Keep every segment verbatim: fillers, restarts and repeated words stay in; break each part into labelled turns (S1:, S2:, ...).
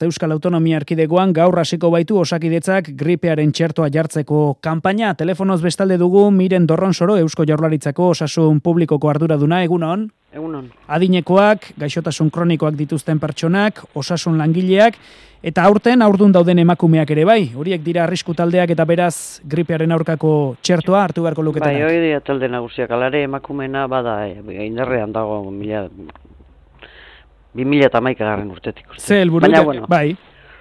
S1: Euskal Autonomia Erkidegoan gaur hasiko baitu Osakidetzak gripearen txertoa jartzeko kanpaina. Telefonoz bestalde dugu Miren Dorronsoro, Eusko Jaurlaritzako Osasun Publikoko arduraduna. Egunon.
S2: Egunon.
S1: Adinekoak, gaixotasun kronikoak dituzten pertsonak, osasun langileak, eta aurten aurdun dauden emakumeak ere bai. Horiek dira arrisku taldeak eta beraz gripearen aurkako txertoa hartu beharko luketenak.
S2: Bai, hori dira talde nagusiak, alare emakumena bada, e, indarrean dago mila, bi mila eta hamaika garren urtetik. Uste.
S1: Ze helburu,
S2: bueno,
S1: bai.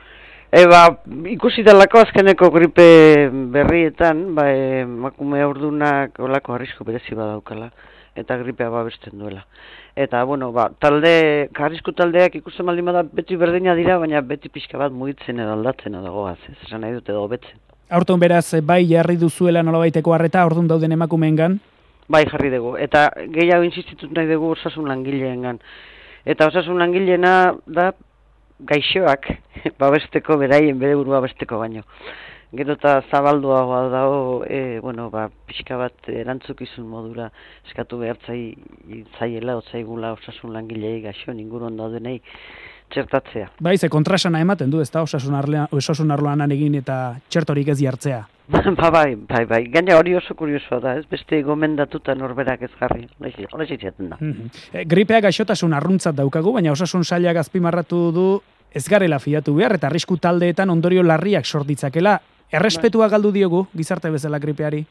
S2: Eba, ikusi dalako azkeneko gripe berrietan, ba, emakume aurdunak olako arrisku berezi badaukala, eta gripea babesten duela. Eta, bueno, ba, talde, arrisku taldeak ikusten baldin bada beti berdina dira, baina beti pixka bat mugitzen edo aldatzen edo goaz, ez esan nahi dute edo betzen.
S1: Aurton beraz, bai jarri duzuela nolabaiteko harreta aurdun dauden emakumeengan?
S2: Bai, jarri dugu, eta gehiago insistitut nahi dugu osasun langileengan. Eta osasun langileena da gaixoak babesteko, beraien bere burua babesteko baino. Gero eta zabalduagoa dago, e, bueno, ba, pixka bat erantzukizun modura eskatu behartzai zaiela, otzaigula osasun langilei gaixo inguruan daudenei txertatzea.
S1: Bai, ze kontrasana ematen du, ez da osasun, arlea, osasun arloan egin eta txertorik ez jartzea.
S2: Ba, bai, bai, bai. Gaina hori oso kuriosoa da, ez beste gomendatuta norberak ez jarri. Hora zitzaten da.
S1: E, gripea gaixotasun arruntzat daukagu, baina osasun sailak azpimarratu du ez garela fiatu behar, eta arrisku taldeetan ondorio larriak sorditzakela. Errespetua galdu diogu, gizarte bezala gripeari?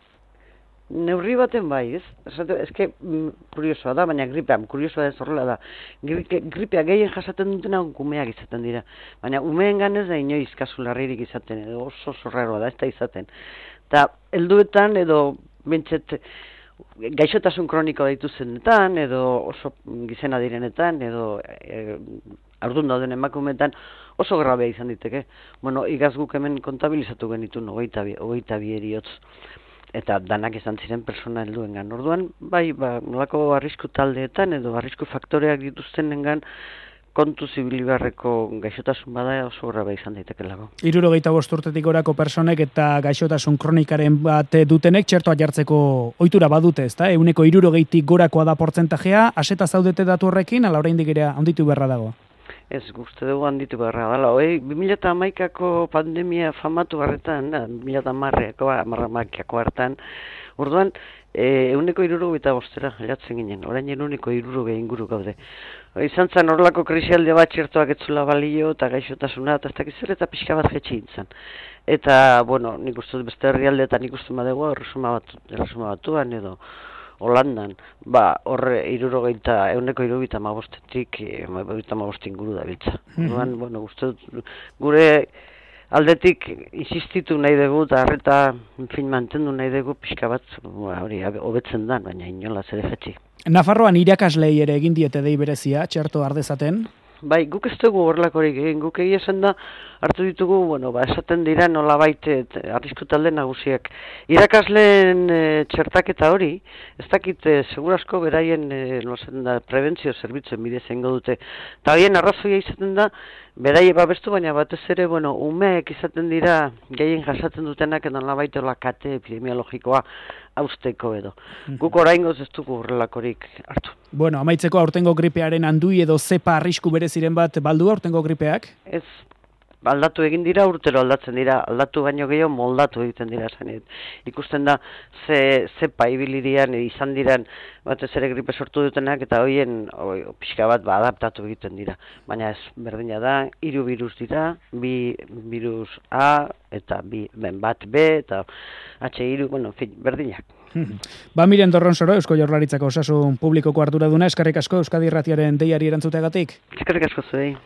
S2: Neurri baten bai, ez? Ez que, mm, kuriosoa da, baina gripea, kuriosoa ez horrela da. Gripe, gripea gehien jasaten dutena umeak izaten dira. Baina umeen ganez da inoiz kasu larririk izaten, edo oso zorraroa da, ez da izaten. Eta helduetan edo bentset gaixotasun kroniko dituzenetan, edo oso gizena direnetan, edo e, aurdun dauden emakumeetan oso grabea izan diteke. Bueno, igaz guk hemen kontabilizatu genitun hogeita bi, hogeita bi eriotz. Eta danak izan ziren persona helduengan. Orduan, bai, ba, nolako arrisku taldeetan edo arrisku faktoreak dituztenengan kontu zibilibarreko gaixotasun bada oso grabea izan daitekelako.
S1: Hirurogeita bost urtetik gorako personek eta gaixotasun kronikaren bat dutenek txertoa jartzeko ohitura badute, ezta? Ehuneko hirurogeitik gorakoa da portzentajea, aseta zaudete datu horrekin, ala oraindik ere handitu beharra dago.
S2: Ez, guzti dugu handitu beharra dela. Hoi, bi mila hamaikako pandemia famatu hartan, bi mila hamaikako hartan, orduan, ehuneko hirurogeita bostera jatzen ginen, orain ehuneko hirurogei inguru gaude. Izan zen horrelako krisialde bat txertoak etzula balio eta gaixotasuna, eta ez dakiz zer eta pixka bat jetxe intzan. Eta, bueno, nik uste beste herrialdeetan nik uste badego, erresuma batu, erresuma batuan edo, Holandan, ba, horre irurogeita, euneko irurogeita amabostetik, irurogeita amabost inguru da biltza. Mm-hmm. Bueno, uste dut, gure aldetik insistitu nahi dugu, eta harreta, fin, mantendu nahi dugu, pixka bat, hori, hobetzen da, baina inola zer efetxi.
S1: Nafarroan irakaslei ere egin diete dei berezia, txerto ardezaten?
S2: Bai, guk ez dugu horrelakorik egin, guk egia esan da, hartu ditugu, bueno, ba, esaten dira nola baite, arrisku talde nagusiak. Irakasleen e, txertaketa hori, ez dakit, e, segurasko beraien, e, no zen da, prebentzio zerbitzuen bidez egingo dute. Eta horien arrazoia izaten da, beraie babestu, baina batez ere, bueno, umeek izaten dira, gehien jasaten dutenak, edo nola baite kate epidemiologikoa hausteko edo. Guk oraingoz ez dugu horrelakorik hartu.
S1: Bueno, amaitzeko aurtengo gripearen handui edo zepa arrisku bereziren bat baldu aurtengo gripeak?
S2: Ez, aldatu egin dira, urtero aldatzen dira, aldatu baino gehiago moldatu egiten dira zanet. Ikusten da, ze, zepa ibilirian, izan diran, batez ere gripe sortu dutenak, eta hoien oi, pixka bat ba, adaptatu egiten dira. Baina ez, berdina da, hiru virus dira, bi virus A, eta bi, ben, bat B, eta H hiru, bueno, fin, berdinak.
S1: Ba, Miren Dorronsoro, Eusko Jaurlaritzako Osasun Publikoko arduraduna, eskerrik asko Euskadi Irratiaren deiari erantzuteagatik.
S2: Eskerrik asko zuei.